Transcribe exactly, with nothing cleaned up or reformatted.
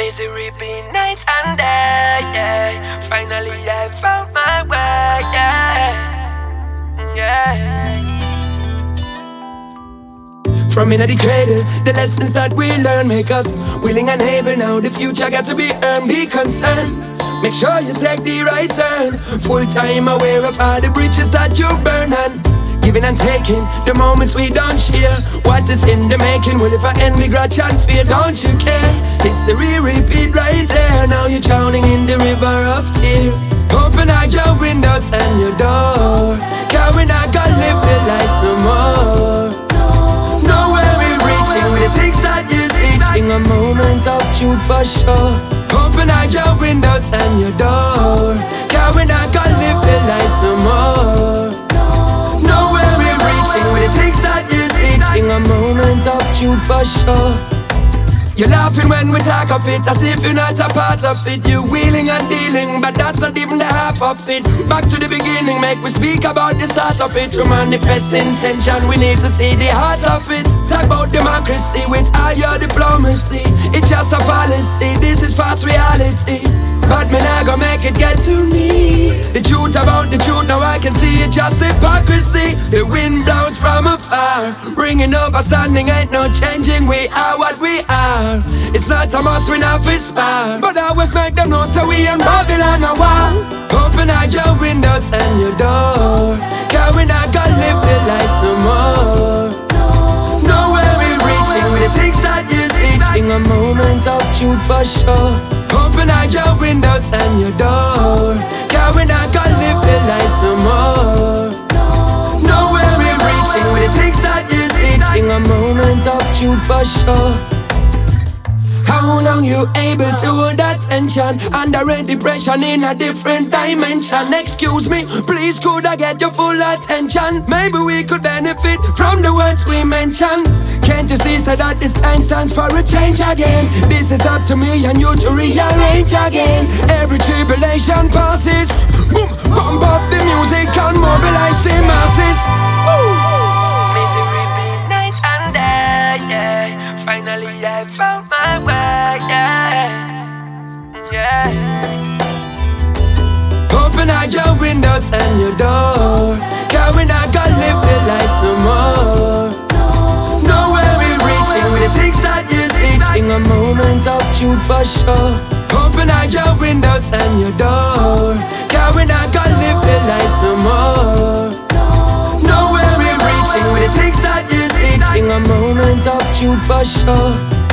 Misery been night and day, yeah. Finally I found my way, yeah, yeah. From in the cradle, the lessons that we learn make us willing and able. Now the future got to be earned, be concerned. Make sure you take the right turn. Full time aware of all the bridges that you burn, and giving and taking the moments we don't share. What is in the making? Well, if I envy, grudge and fear, don't you care? History repeat right there. Now you're drowning in the river of tears. Open out your windows and your door, 'cause we're not gonna live the lights no more. Nowhere we're reaching with the things that you're teaching. A moment of truth for sure. Open out your windows and your door, 'cause we're not gonna live the lights no more. Nowhere we're reaching with the things that you're teaching. A moment of truth for sure. You're laughing when we talk of it, as if you're not a part of it. You're wheeling and dealing, but that's not even the half of it. Back to the beginning, make we speak about the start of it. To manifest intention, we need to see the heart of it. Talk about democracy with all your diplomacy. It's just a fallacy, this is fast reality. But me not gonna make it get to me. The truth about the truth, now I can see it, just hypocrisy. The wind blows from afar, bringing up a standing, ain't no changing. We are what we are. It's not a must, we not aspire, but I always make them know, so we in Babylon a war. Open out your windows and your door, 'cause we not gonna live the lights no more. Nowhere we're reaching with the things that you're teaching. A moment of truth for sure. Open out your windows and your door, 'cause we not gonna live the lights no more. Nowhere we're reaching with the things that you're teaching. A moment of truth for sure. How long you able to hold that tension? Under a depression in a different dimension. Excuse me, please could I get your full attention? Maybe we could benefit from the words we mentioned. Can't you see so that this sign stands for a change again? This is up to me and you to rearrange again. Every tribulation passes, boom, bump up the music and mobilize the masses. Woo! Misery been night and day, yeah. Finally I found my way, yeah, yeah. Open out your windows and your door, 'cause we not gonna live the lights no more. Nowhere we're reaching with the things that you're teaching. A moment of truth for sure. Open out your windows and your door, 'cause we not gonna live the lights no more. Nowhere we're reaching with the things that you're teaching. A moment of truth for sure.